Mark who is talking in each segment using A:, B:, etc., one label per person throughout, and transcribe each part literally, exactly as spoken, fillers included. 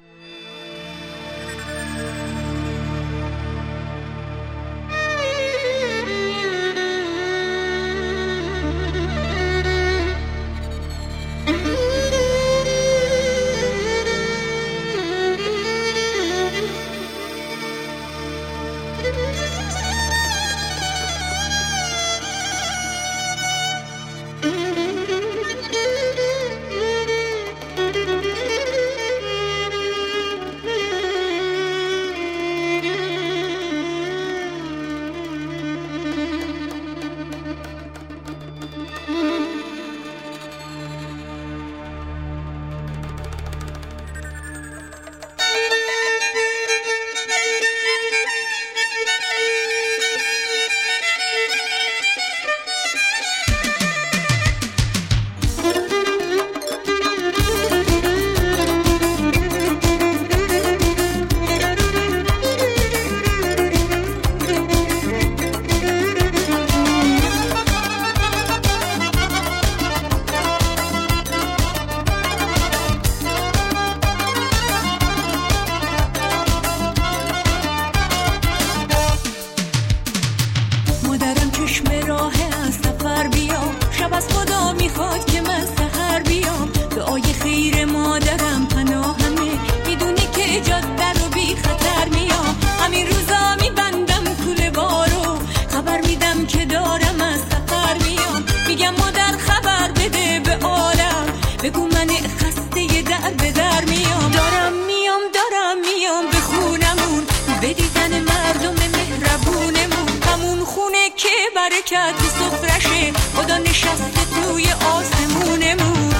A: برکت سفرشه خدا نشسته توی آسمونمون.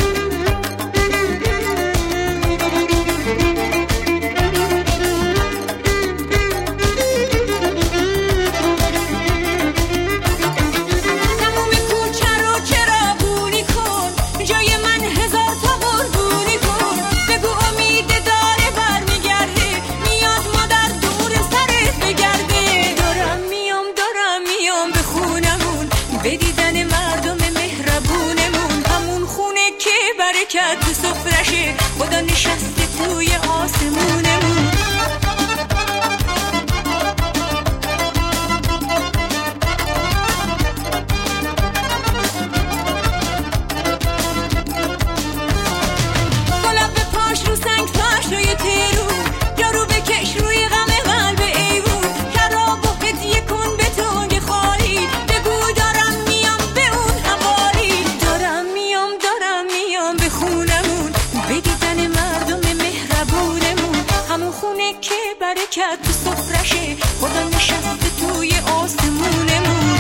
A: تموم کوچه رو چراغونی کن، جای من هزار تا قربونی کن. بگو امید داره برمیگرده، میاد مادر دور سرت بگرده. دارم میام دارم میام به خونمون، به دیدن مردم مهربونمون. همون خونه که برکت سفرشه خدا نشسته توی آسمونمون. برکت سفرشه خدا نشسته توی آسمونمون.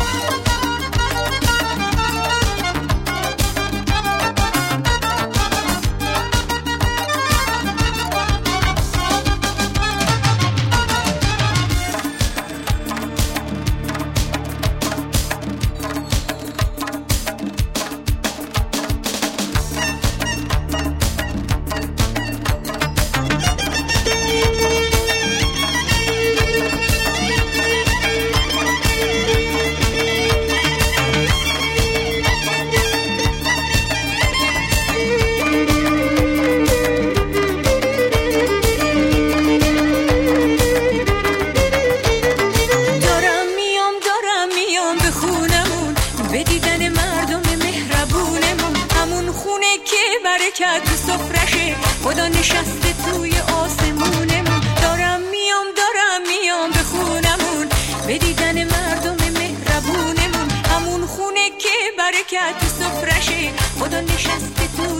A: برکت سفرشه خدا نشسته توی آسمونمون. دارم میام دارم میام به خونمون، به دیدن مردم مهربونمون. همون خونه که برکت سفرشه خدا نشسته توی